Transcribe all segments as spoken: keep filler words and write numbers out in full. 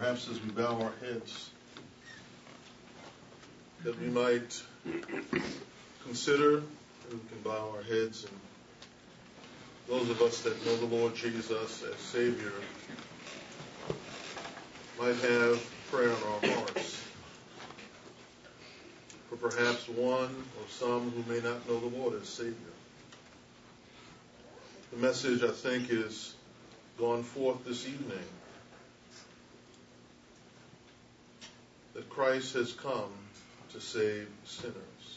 perhaps as we bow our heads, that we might consider, and we can bow our heads, and those of us that know the Lord Jesus as Savior might have prayer in our hearts for perhaps one or some who may not know the Lord as Savior. The message, I think, is gone forth this evening that Christ has come to save sinners.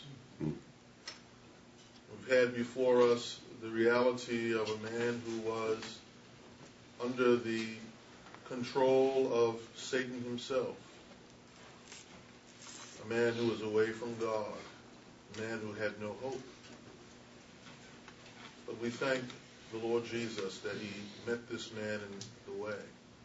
We've had before us the reality of a man who was under the control of Satan himself, a man who was away from God, a man who had no hope. But we thank the Lord Jesus that he met this man in the way.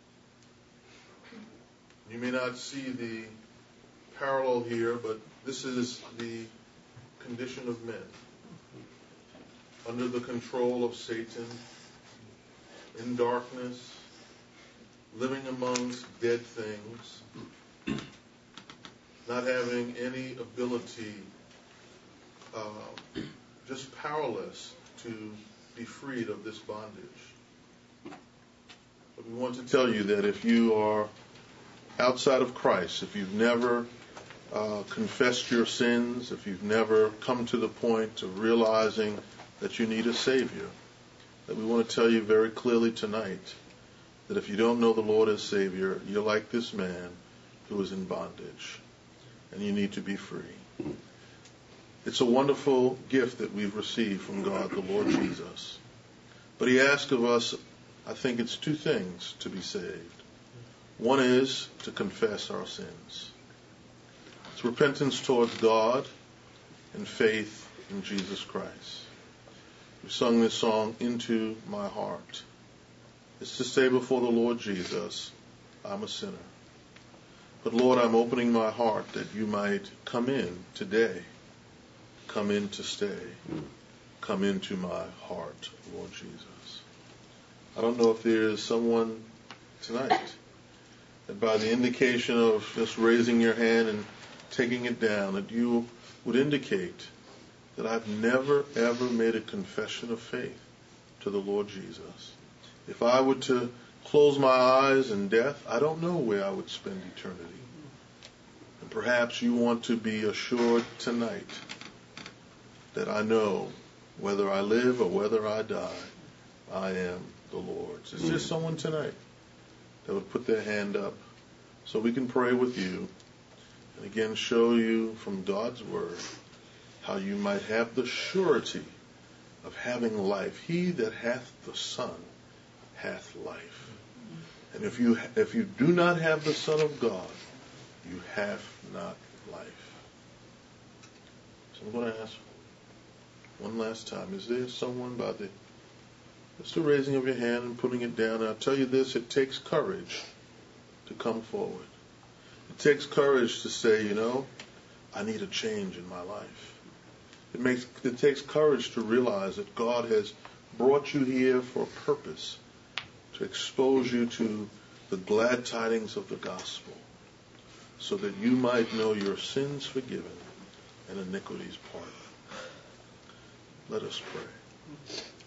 You may not see the parallel here, but this is the condition of men. Under the control of Satan, in darkness, living amongst dead things, not having any ability, uh, just powerless to be freed of this bondage. But we want to tell you that if you are outside of Christ, if you've never uh, confessed your sins, if you've never come to the point of realizing that you need a Savior, that we want to tell you very clearly tonight that if you don't know the Lord as Savior, you're like this man who is in bondage, and you need to be free. It's a wonderful gift that we've received from God, the Lord Jesus. But he asks of us, I think it's two things to be saved. One is to confess our sins. It's repentance towards God and faith in Jesus Christ. We sung this song, Into My Heart. It's to say before the Lord Jesus, I'm a sinner. But Lord, I'm opening my heart that you might come in today. Come in to stay. Come into my heart, Lord Jesus. I don't know if there is someone tonight that by the indication of just raising your hand and taking it down, that you would indicate that I've never, ever made a confession of faith to the Lord Jesus. If I were to close my eyes in death, I don't know where I would spend eternity. And perhaps you want to be assured tonight that I know whether I live or whether I die, I am the Lord's. Is there someone tonight that would put their hand up so we can pray with you and again show you from God's Word how you might have the surety of having life. He that hath the Son hath life. And if you if you do not have the Son of God, you have not life. So I'm going to ask one last time, is there someone by the just the raising of your hand and putting it down? And I'll tell you this, it takes courage to come forward. It takes courage to say, you know, I need a change in my life. It makes it takes courage to realize that God has brought you here for a purpose, to expose you to the glad tidings of the gospel, so that you might know your sins forgiven and iniquities pardoned. Let us pray.